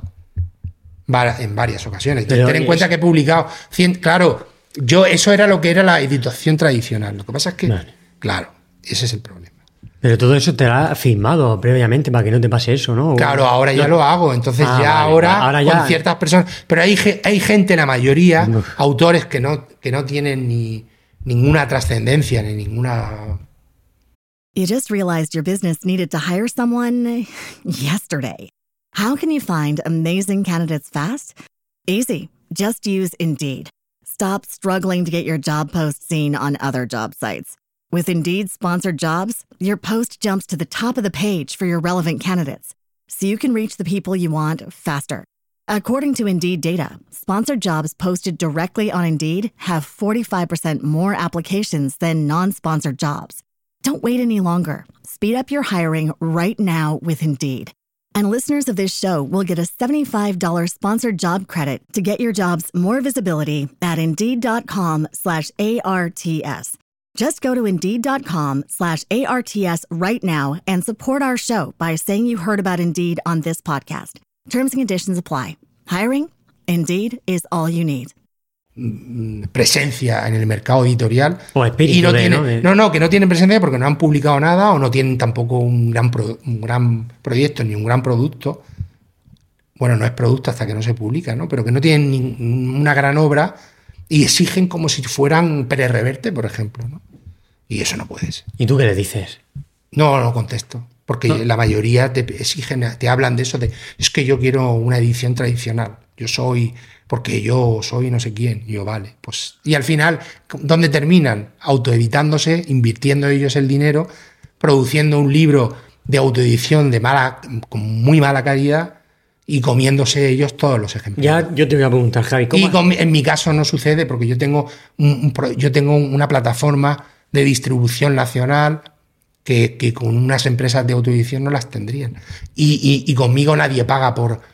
en varias ocasiones. Ten en cuenta que he publicado 100, claro, eso era lo que era la editación tradicional. Lo que pasa es que, claro, ese es el problema. Pero todo eso te lo has firmado previamente para que no te pase eso, ¿no? Claro, ahora ya lo hago. Entonces ahora ya con ciertas personas. Pero hay gente, la mayoría, autores que no tienen ninguna trascendencia ni ninguna. You just realized your business needed to hire someone yesterday. How can you find amazing candidates fast? Easy. Just use Indeed. Stop struggling to get your job post seen on other job sites. With Indeed sponsored jobs, your post jumps to the top of the page for your relevant candidates, so you can reach the people you want faster. According to Indeed data, sponsored jobs posted directly on Indeed have 45% more applications than non-sponsored jobs. Don't wait any longer. Speed up your hiring right now with Indeed. And listeners of this show will get a $75 sponsored job credit to get your jobs more visibility at Indeed.com/ARTS. Just go to Indeed.com/ARTS right now and support our show by saying you heard about Indeed on this podcast. Terms and conditions apply. Hiring? Indeed is all you need. Presencia en el mercado editorial. O espíritu y que no tienen presencia porque no han publicado nada o no tienen tampoco un gran proyecto ni un gran producto. Bueno, no es producto hasta que no se publica, ¿no? Pero que no tienen una gran obra y exigen como si fueran Pérez Reverte, por ejemplo, ¿no? Y eso no puede ser. ¿Y tú qué le dices? No contesto, porque la mayoría te te hablan de eso, es que yo quiero una edición tradicional, porque yo soy no sé quién, y yo vale, pues. Y al final, ¿dónde terminan? Autoeditándose, invirtiendo ellos el dinero, produciendo un libro de autoedición con muy mala calidad, y comiéndose ellos todos los ejemplares. Ya yo te voy a preguntar, Javi, ¿cómo? En mi caso no sucede porque yo tengo una plataforma de distribución nacional que con unas empresas de autoedición no las tendrían. Y conmigo nadie paga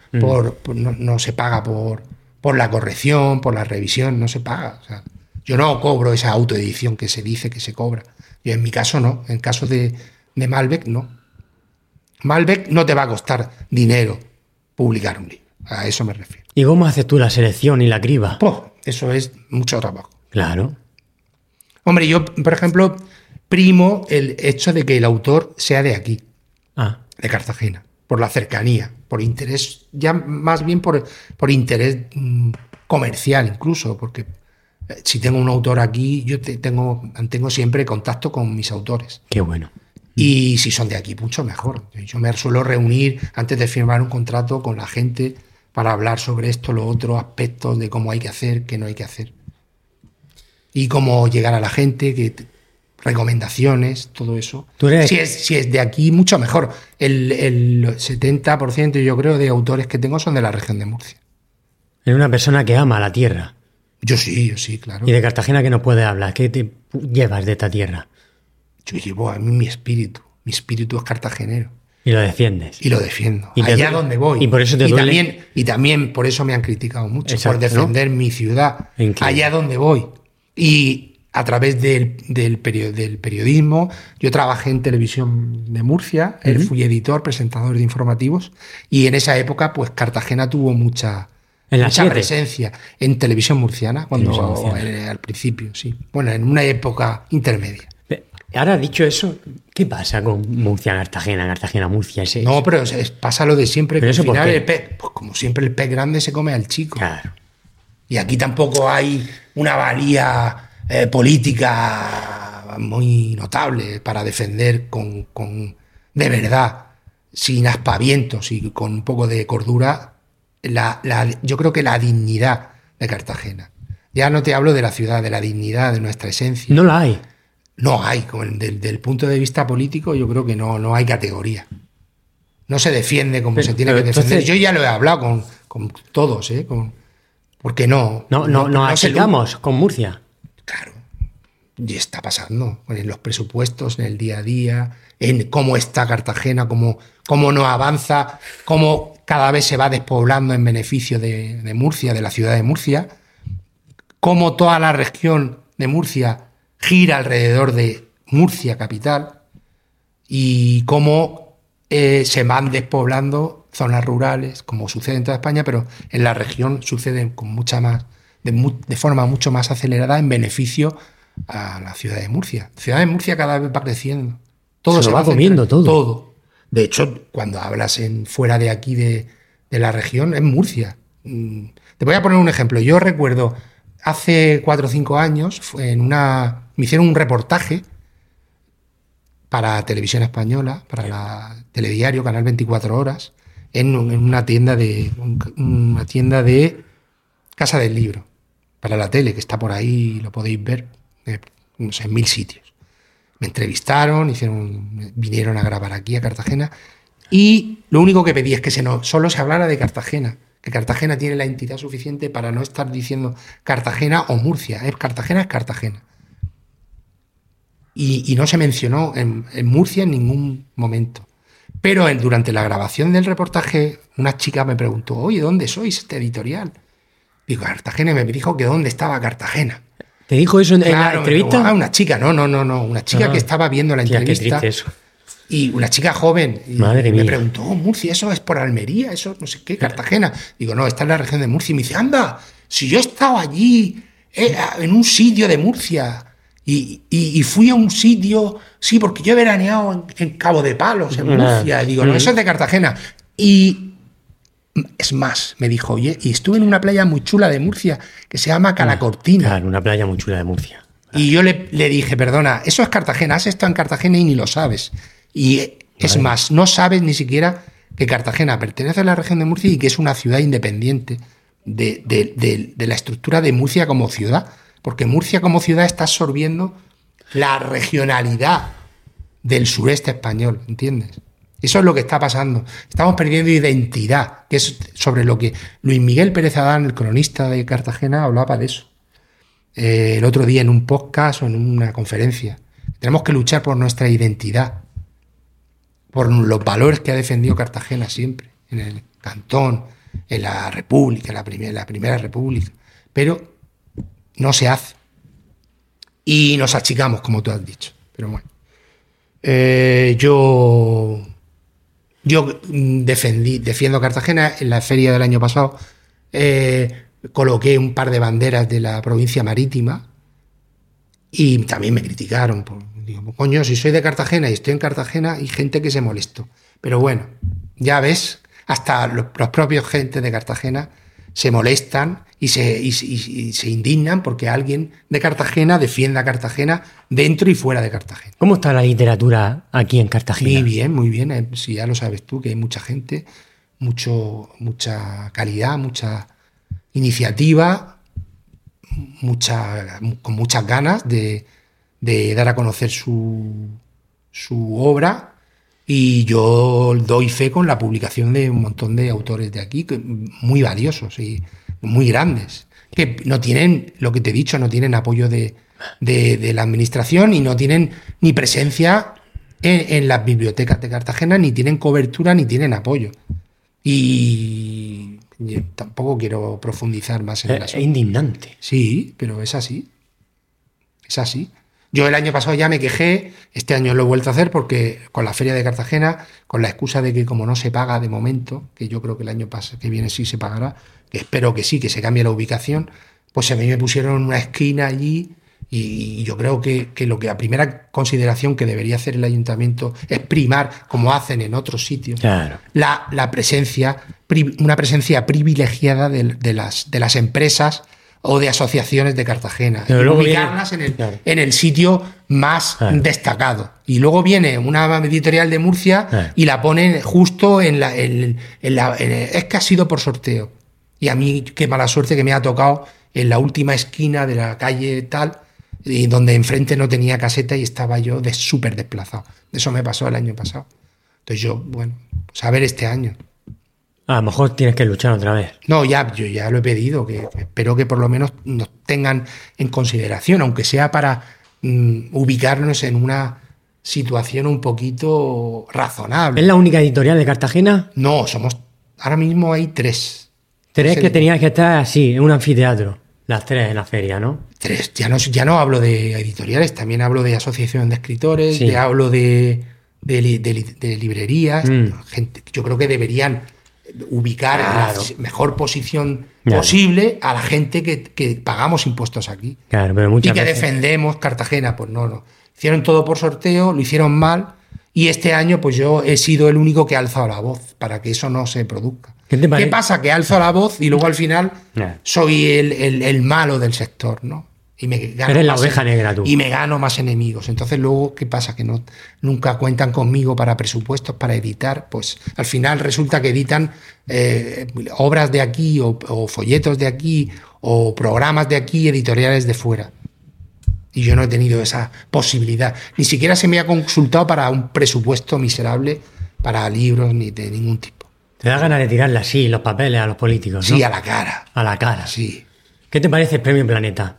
no se paga por la corrección, por la revisión, no se paga. O sea, yo no cobro esa autoedición que se dice que se cobra. Y en mi caso no. En caso de Malbec, no. Malbec no te va a costar dinero publicar un libro. A eso me refiero. ¿Y cómo haces tú la selección y la criba? Eso es mucho trabajo. Claro. Hombre, yo, por ejemplo, primo el hecho de que el autor sea de aquí, de Cartagena, por la cercanía, por interés, ya más bien por interés comercial incluso, porque Si tengo un autor aquí, mantengo siempre contacto con mis autores. Qué bueno. Y si son de aquí, mucho mejor. Yo me suelo reunir antes de firmar un contrato con la gente para hablar sobre esto, los otros aspectos de cómo hay que hacer, qué no hay que hacer. Y cómo llegar a la gente, recomendaciones, todo eso. Si es de aquí, mucho mejor. El 70% yo creo de autores que tengo son de la región de Murcia. Eres una persona que ama la tierra. Yo sí, claro. ¿Y de Cartagena qué nos puedes hablar? ¿Qué te llevas de esta tierra? Yo llevo a mí mi espíritu. Mi espíritu es cartagenero. Y lo defiendes. Y lo defiendo. Allá donde voy. Y por eso te duele. Y también por eso me han criticado mucho. Exacto, por defender mi ciudad. Allá donde voy. Y a través del periodismo, yo trabajé en Televisión de Murcia, fui editor, presentador de informativos, y en esa época, pues Cartagena tuvo mucha presencia en Televisión Murciana, al principio, sí. Bueno, en una época intermedia. Ahora, dicho eso, ¿qué pasa con Murcia, Cartagena, Murcia? No, pero pasa lo de siempre. ¿Pero que eso al final por qué? Pues como siempre, el pez grande se come al chico. Claro. Y aquí tampoco hay una valía política muy notable para defender de verdad, sin aspavientos y con un poco de cordura, yo creo que la dignidad de Cartagena. Ya no te hablo de la ciudad, de la dignidad de nuestra esencia. No la hay. No hay. Desde el punto de vista político, yo creo que no hay categoría. No se defiende como se tiene que defender. Entonces, yo ya lo he hablado con todos, porque no achicamos con Murcia. Claro. Y está pasando en los presupuestos, en el día a día, en cómo está Cartagena, cómo no avanza, cómo cada vez se va despoblando en beneficio de Murcia, de la ciudad de Murcia, cómo toda la región de Murcia gira alrededor de Murcia capital y cómo se van despoblando zonas rurales, como sucede en toda España, pero en la región sucede con de forma mucho más acelerada en beneficio a la ciudad de Murcia. La ciudad de Murcia cada vez va creciendo. Todo se va comiendo, todo. De hecho, cuando hablas fuera de aquí de la región, es Murcia. Te voy a poner un ejemplo. Yo recuerdo hace 4 o 5 años me hicieron un reportaje para Televisión Española, para la Telediario, Canal 24 Horas, en una tienda de Casa del Libro, para la tele, que está por ahí, lo podéis ver, no sé, en 1000 sitios. Me entrevistaron, vinieron a grabar aquí a Cartagena, y lo único que pedí es que solo se hablara de Cartagena, que Cartagena tiene la entidad suficiente para no estar diciendo Cartagena o Murcia. Cartagena es Cartagena. Y no se mencionó en Murcia en ningún momento. Pero durante la grabación del reportaje, una chica me preguntó, oye, ¿dónde sois este editorial? Digo, Cartagena, y me dijo que dónde estaba Cartagena. ¿Te dijo eso en la entrevista? Una chica, no, una chica que estaba viendo la entrevista. Qué triste eso. Y una chica joven. Madre mía. Me preguntó, Murcia, eso es por Almería, eso no sé qué, Cartagena. Digo, no, está en la región de Murcia. Y me dice, anda, si yo estaba allí, en un sitio de Murcia, y fui a un sitio, sí, porque yo he veraneado en Cabo de Palos, en Murcia. Y digo, no, eso es de Cartagena. Y es más, me dijo, oye, y estuve en una playa muy chula de Murcia, que se llama Calacortina. Claro, una playa muy chula de Murcia. Y yo le dije, perdona, eso es Cartagena, has estado en Cartagena y ni lo sabes. Y es más, no sabes ni siquiera que Cartagena pertenece a la región de Murcia y que es una ciudad independiente de la estructura de Murcia como ciudad, porque Murcia como ciudad está absorbiendo la regionalidad del sureste español, ¿entiendes? Eso es lo que está pasando. Estamos perdiendo identidad, que es sobre lo que Luis Miguel Pérez Adán, el cronista de Cartagena, hablaba de eso. El otro día en un podcast o en una conferencia. Tenemos que luchar por nuestra identidad, por los valores que ha defendido Cartagena siempre, en el cantón, en la República, la primera República. Pero no se hace. Y nos achicamos, como tú has dicho. Pero bueno. Yo defiendo Cartagena. En la feria del año pasado coloqué un par de banderas de la provincia marítima y también me criticaron. Digo, coño, si soy de Cartagena y estoy en Cartagena, hay gente que se molestó. Pero bueno, ya ves, hasta los propios gente de Cartagena se molestan y se indignan porque alguien de Cartagena defienda a Cartagena dentro y fuera de Cartagena. ¿Cómo está la literatura aquí en Cartagena? Muy bien, muy bien. Si ya lo sabes tú, que hay mucha gente, mucha calidad, mucha iniciativa, con muchas ganas de dar a conocer su obra. Y yo doy fe con la publicación de un montón de autores de aquí, muy valiosos y muy grandes, que no tienen, lo que te he dicho, no tienen apoyo de la administración y no tienen ni presencia en las bibliotecas de Cartagena, ni tienen cobertura, ni tienen apoyo. Y yo tampoco quiero profundizar más en el asunto. Es indignante. Sí, pero es así. Es así. Yo el año pasado ya me quejé, este año lo he vuelto a hacer porque con la Feria de Cartagena, con la excusa de que como no se paga de momento, que yo creo que el año que viene sí se pagará, que espero que sí, que se cambie la ubicación, pues a mí me pusieron en una esquina allí y yo creo que la primera consideración que debería hacer el ayuntamiento es primar, como hacen en otros sitios, claro, la presencia, una presencia privilegiada de las empresas o de asociaciones de Cartagena, y ubicarlas en el sitio más destacado. Y luego viene una editorial de Murcia y la ponen justo es que ha sido por sorteo. Y a mí, qué mala suerte que me ha tocado en la última esquina de la calle tal, y donde enfrente no tenía caseta y estaba yo súper desplazado. Eso me pasó el año pasado. Entonces yo, bueno, pues a ver este año. A lo mejor tienes que luchar otra vez. No, yo ya lo he pedido, que espero que por lo menos nos tengan en consideración, aunque sea para ubicarnos en una situación un poquito razonable. ¿Es la única editorial de Cartagena? No, ahora mismo hay 3. 3 que tenías que estar así, en un anfiteatro. Las 3 en la feria, ¿no? 3. Ya no hablo de editoriales, también hablo de asociación de escritores, sí, hablo de librerías. Gente, yo creo que deberían ubicar en la mejor posición posible a la gente que pagamos impuestos aquí. Claro, pero muchas veces defendemos Cartagena. Pues no. Hicieron todo por sorteo, lo hicieron mal, y este año pues yo he sido el único que ha alzado la voz para que eso no se produzca. ¿Qué pasa? Que alzo la voz y luego al final soy el malo del sector, ¿no? Y eres la oveja negra tú. Y me gano más enemigos. Entonces luego, ¿qué pasa? Que nunca cuentan conmigo para presupuestos, para editar. Pues al final resulta que editan obras de aquí o folletos de aquí o programas de aquí, editoriales de fuera. Y yo no he tenido esa posibilidad. Ni siquiera se me ha consultado para un presupuesto miserable para libros ni de ningún tipo. Te da ganas de tirarle así los papeles a los políticos, ¿no? Sí, a la cara. A la cara. Sí. ¿Qué te parece el Premio Planeta?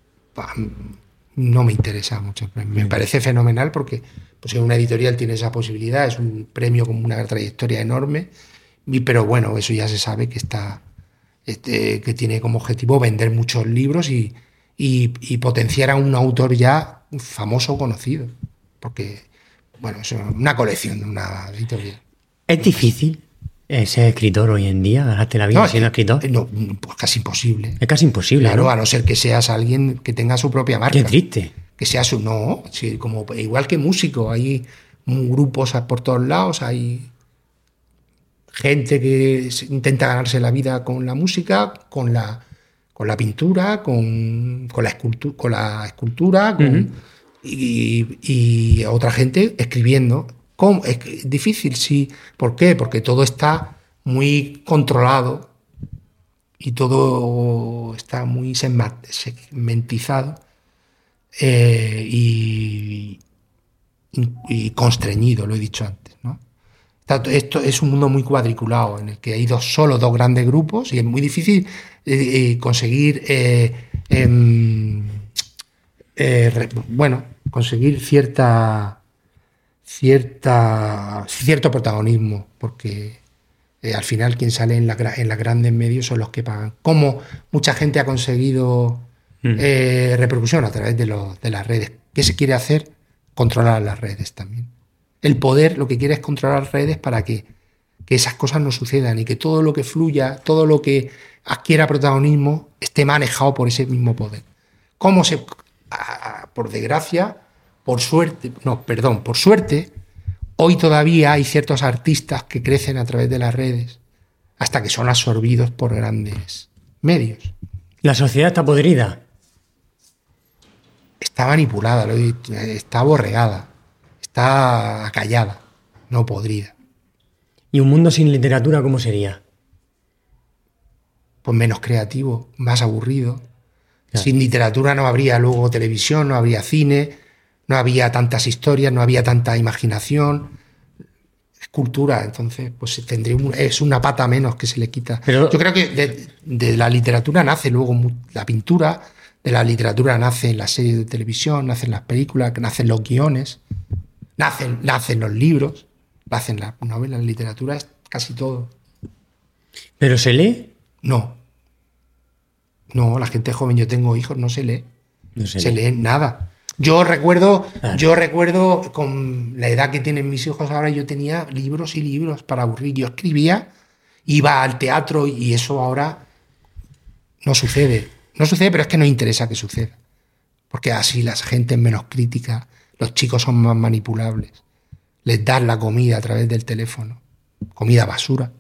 No me interesa mucho. Me parece fenomenal porque pues, una editorial tiene esa posibilidad, es un premio con una trayectoria enorme, pero bueno, eso ya se sabe que que tiene como objetivo vender muchos libros y potenciar a un autor ya famoso o conocido. Porque, bueno, es una colección de una editorial. ¿Es difícil ser escritor hoy en día? ¿Ganarte la vida siendo escritor? No, pues casi imposible. Es casi imposible, claro, ¿no? A no ser que seas alguien que tenga su propia marca. Qué triste. Que sea no, sí, como igual que músico, hay grupos por todos lados, hay gente que intenta ganarse la vida con la música, con la pintura, con la escultura, y otra gente escribiendo. ¿Cómo? Es difícil, sí. ¿Por qué? Porque todo está muy controlado y todo está muy segmentizado y constreñido, lo he dicho antes, ¿no? Esto es un mundo muy cuadriculado en el que hay solo dos grandes grupos y es muy difícil conseguir conseguir cierto protagonismo, porque al final quien sale en las grandes medios son los que pagan. Como mucha gente ha conseguido repercusión a través de las redes. ¿Qué se quiere hacer? Controlar las redes también. El poder lo que quiere es controlar las redes para que esas cosas no sucedan y que todo lo que fluya, todo lo que adquiera protagonismo esté manejado por ese mismo poder. ¿Cómo se...? Por desgracia, por suerte, hoy todavía hay ciertos artistas que crecen a través de las redes, hasta que son absorbidos por grandes medios. La sociedad está podrida. Está manipulada, está aborregada, está acallada, no podrida. ¿Y un mundo sin literatura cómo sería? Pues menos creativo, más aburrido. Claro. Sin literatura no habría luego televisión, no habría cine, no había tantas historias, no había tanta imaginación. Es cultura, entonces pues es una pata menos que se le quita. Pero... Yo creo que de la literatura nace luego la pintura, de la literatura nacen las series de televisión, nacen las películas, nacen los guiones, nacen los libros, nacen las novelas, la literatura es casi todo. ¿Pero se lee? No, la gente joven, yo tengo hijos, no se lee. No se lee nada. Yo recuerdo con la edad que tienen mis hijos ahora, yo tenía libros y libros para aburrir. Yo escribía, iba al teatro y eso ahora no sucede. No sucede, pero es que no interesa que suceda. Porque así la gente es menos crítica, los chicos son más manipulables. Les das la comida a través del teléfono. Comida basura.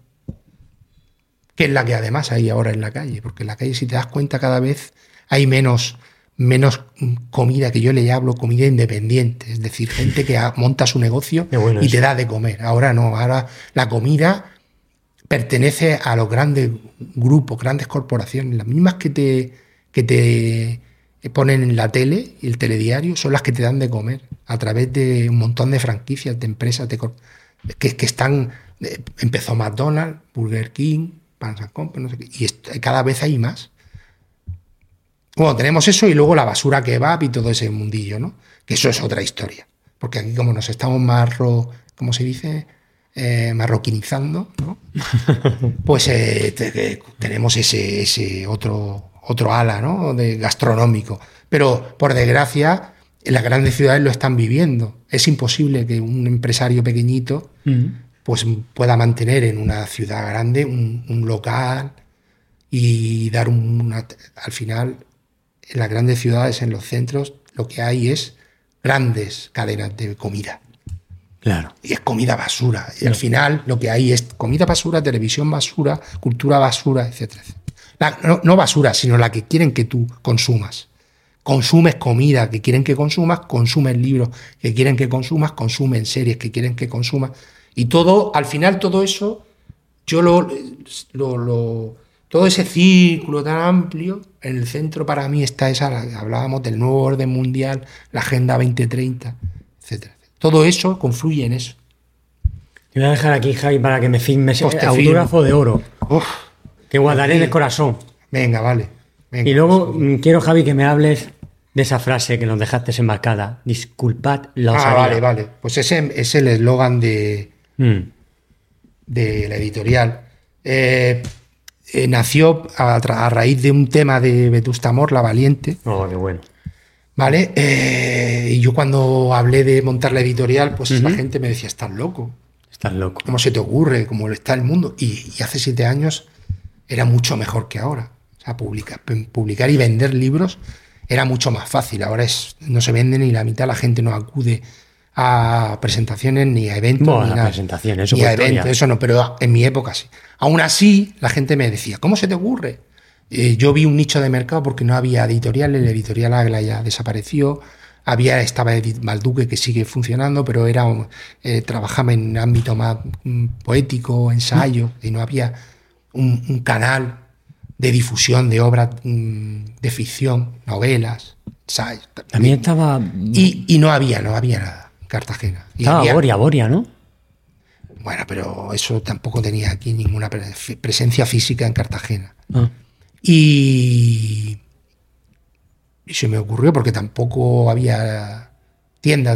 Que es la que además hay ahora en la calle. Porque en la calle, si te das cuenta, cada vez hay menos comida, que yo le hablo comida independiente. Es decir, gente que monta su negocio y te da de comer. Ahora no, ahora la comida pertenece a los grandes grupos, grandes corporaciones. Las mismas que te ponen en la tele y el telediario son las que te dan de comer a través de un montón de franquicias, de empresas que están... Empezó McDonald's, Burger King, Pans & Company, no sé qué, y cada vez hay más. Bueno, tenemos eso y luego la basura kebab y todo ese mundillo, ¿no? Que eso es otra historia. Porque aquí como nos estamos ¿cómo se dice? Marroquinizando, ¿no? Pues tenemos ese otro ala, ¿no? De gastronómico. Pero, por desgracia, en las grandes ciudades lo están viviendo. Es imposible que un empresario pequeñito pues pueda mantener en una ciudad grande un local y dar al final, en las grandes ciudades, en los centros, lo que hay es grandes cadenas de comida. Claro. Y es comida basura. Y al final lo que hay es comida basura, televisión basura, cultura basura, etcétera, etcétera. No basura, sino la que quieren que tú consumas. Consumes comida que quieren que consumas, consumes libros que quieren que consumas, consumen series que quieren que consumas. Y todo, al final todo eso, todo ese círculo tan amplio, en el centro para mí está hablábamos del nuevo orden mundial, la Agenda 2030, etcétera. Todo eso confluye en eso. Te voy a dejar aquí, Javi, para que me firmes Pues autógrafo de oro. Uf, que guardaré en el corazón. Venga, vale. Venga, y luego quiero, Javi, que me hables de esa frase que nos dejaste enmarcada. Disculpad la osadía. Vale. Pues ese es el eslogan de la editorial. Nació a raíz de un tema de Vetusta Amor, La Valiente. Oh, qué bueno. ¿Vale? Y yo cuando hablé de montar la editorial, pues la gente me decía, estás loco. Estás loco. ¿Cómo se te ocurre? ¿Cómo está el mundo? Y hace 7 años era mucho mejor que ahora. O sea, publicar y vender libros era mucho más fácil. Ahora no se vende ni la mitad, la gente no acude a presentaciones ni a eventos. Bueno, ni a nada. presentaciones, eso ni a eventos, eso no, pero en mi época sí. Aún así, la gente me decía, ¿cómo se te ocurre? Yo vi un nicho de mercado porque no había editorial, la editorial Agla ya desapareció, estaba Edith Balduque, que sigue funcionando, pero trabajaba en un ámbito más poético, ensayo, y no había un canal de difusión de obras de ficción, novelas, ensayos. También estaba... Y no había nada en Cartagena. Estaba Boria, ¿no? Bueno, pero eso tampoco tenía aquí ninguna presencia física en Cartagena. Y se me ocurrió porque tampoco había tiendas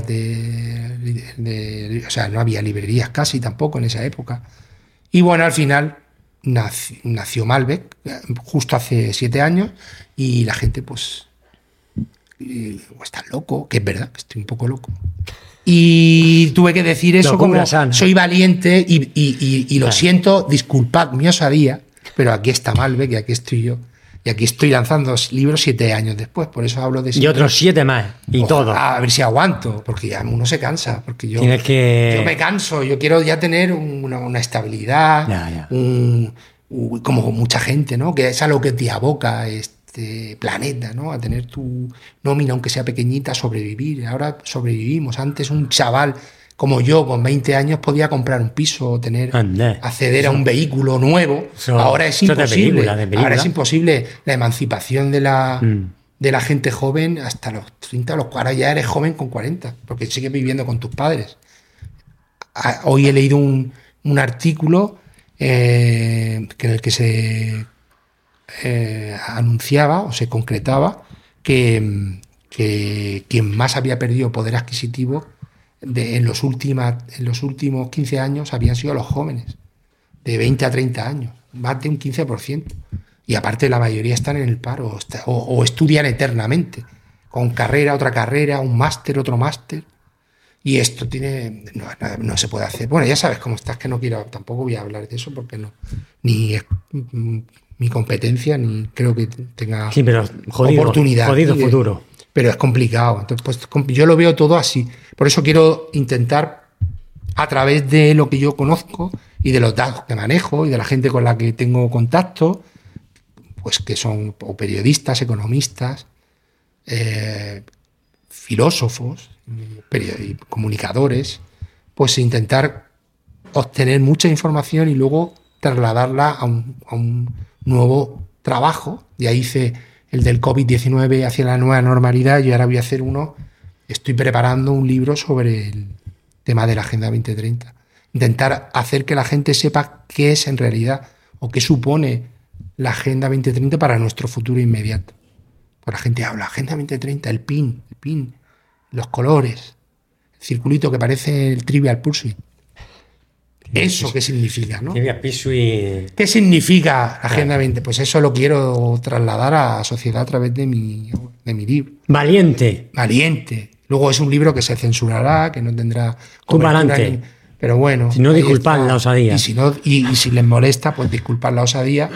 o sea, no había librerías casi tampoco en esa época. Y bueno, al final nació Malbec justo hace 7 años y la gente pues está loco, que es verdad, que estoy un poco loco. Y tuve que decir eso como soy valiente y lo siento, disculpad mi osadía, pero aquí está Malbec y aquí estoy yo. Y aquí estoy lanzando libros 7 años después, por eso hablo de... Y otros 7 más, y todo. A ver si aguanto, porque ya uno se cansa, porque yo me canso, yo quiero ya tener una estabilidad, como mucha gente, ¿no? Que es a lo que te aboca este planeta, ¿no? A tener tu nómina, aunque sea pequeñita, sobrevivir. Ahora sobrevivimos. Antes un chaval como yo, con 20 años, podía comprar un piso o acceder a un vehículo nuevo. Ahora es imposible. De película. Ahora es imposible la emancipación de la gente joven hasta los 30, los 40. Ya eres joven con 40, porque sigues viviendo con tus padres. Hoy he leído un artículo en el que se anunciaba o se concretaba que quien más había perdido poder adquisitivo en los últimos 15 años habían sido los jóvenes, de 20 a 30 años, más de un 15%. Y aparte la mayoría están en el paro o estudian eternamente, con carrera, otra carrera, un máster, otro máster. Y esto no se puede hacer. Bueno, ya sabes cómo estás, que no quiero, tampoco voy a hablar de eso porque ni es mi competencia, ni creo que tenga oportunidad. Jodido futuro. Pero es complicado. Entonces, pues, yo lo veo todo así. Por eso quiero intentar, a través de lo que yo conozco y de los datos que manejo y de la gente con la que tengo contacto, pues que son o periodistas, economistas, filósofos, comunicadores, pues intentar obtener mucha información y luego trasladarla a un nuevo trabajo. Y ahí hice el del COVID-19 hacia la nueva normalidad, y ahora voy a hacer estoy preparando un libro sobre el tema de la Agenda 2030. Intentar hacer que la gente sepa qué es en realidad o qué supone la Agenda 2030 para nuestro futuro inmediato. Pues la gente habla, Agenda 2030, el PIN, los colores, el circulito que parece el Trivial Pursuit. ¿Eso qué significa, no? Trivial Pursuit. ¿Qué significa la Agenda 20? Pues eso lo quiero trasladar a la sociedad a través de mi libro. Valiente. Luego es un libro que se censurará, que no tendrá cobertura, pero bueno. Si no, disculpad la osadía. Y si les molesta, pues disculpad la osadía,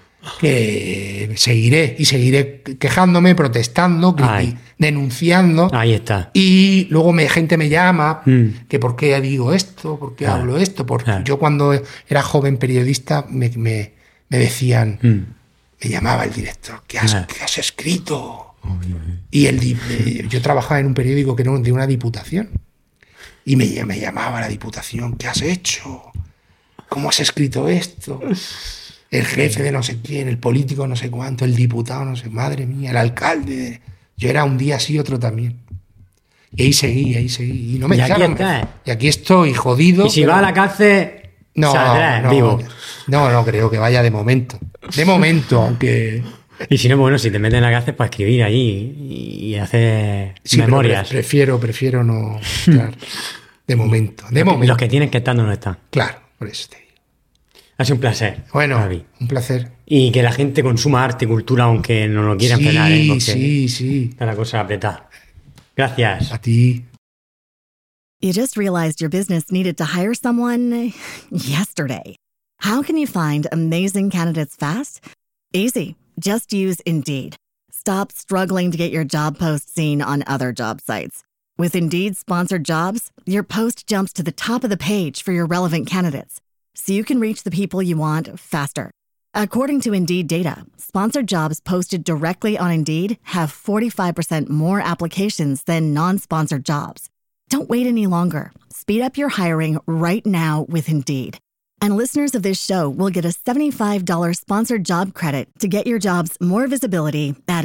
que seguiré quejándome, protestando, denunciando. Ahí está. Y luego gente me llama, que por qué digo esto, por qué hablo esto. Porque yo cuando era joven periodista me decían, me llamaba el director, ¿qué has escrito? Y yo trabajaba en un periódico que era de una diputación, y me llamaba la diputación, ¿qué has hecho? ¿Cómo has escrito esto? El jefe de no sé quién, el político no sé cuánto, el diputado no sé, madre mía, el alcalde. Yo era un día sí, otro también. Y ahí seguí. Y no me echaron. Y aquí estoy, jodido. Y si va a la cárcel, saldrás vivo. No creo que vaya de momento. Aunque... Y si no, bueno, si te meten en la cárcel para escribir allí y hacer memorias. Prefiero no estar de momento. Los que tienen que estar no están. Claro, por eso te digo. Ha sido un placer. Bueno, Javi. Un placer. Y que la gente consuma arte y cultura, aunque no lo quieran frenar. Sí. Está la cosa apretada. Gracias. A ti. You just realized your business needed to hire someone yesterday. How can you find amazing candidates fast? Easy. Just use Indeed. Stop struggling to get your job post seen on other job sites. With Indeed sponsored jobs, your post jumps to the top of the page for your relevant candidates, so you can reach the people you want faster. According to Indeed data, sponsored jobs posted directly on Indeed have 45% more applications than non-sponsored jobs. Don't wait any longer. Speed up your hiring right now with Indeed. And listeners of this show will get a $75 sponsored job credit to get your jobs more visibility at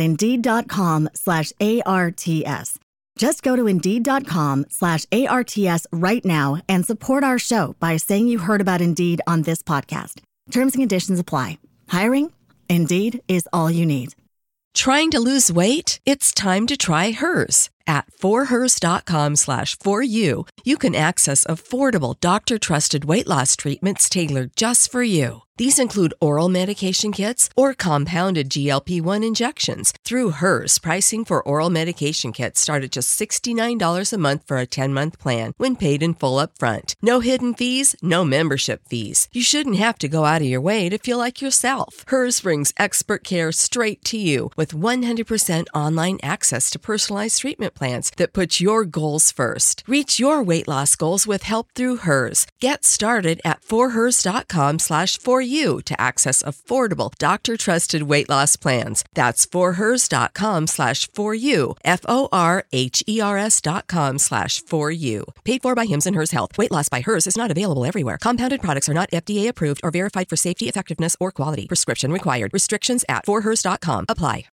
Indeed.com/ARTS. Just go to Indeed.com/ARTS right now and support our show by saying you heard about Indeed on this podcast. Terms and conditions apply. Hiring? Indeed is all you need. Trying to lose weight? It's time to try Hers. At forhers.com/4u, you can access affordable, doctor-trusted weight loss treatments tailored just for you. These include oral medication kits or compounded GLP-1 injections. Through Hers, pricing for oral medication kits start at just $69 a month for a 10-month plan when paid in full up front. No hidden fees, no membership fees. You shouldn't have to go out of your way to feel like yourself. Hers brings expert care straight to you with 100% online access to personalized treatment plans that put your goals first. Reach your weight loss goals with help through Hers. Get started at forhers.com/4u to access affordable, doctor-trusted weight loss plans. That's forhers.com/4u, forhers.com/4u. Paid for by Hims & Hers Health. Weight loss by Hers is not available everywhere. Compounded products are not FDA approved or verified for safety, effectiveness, or quality. Prescription required. Restrictions at forhers.com apply.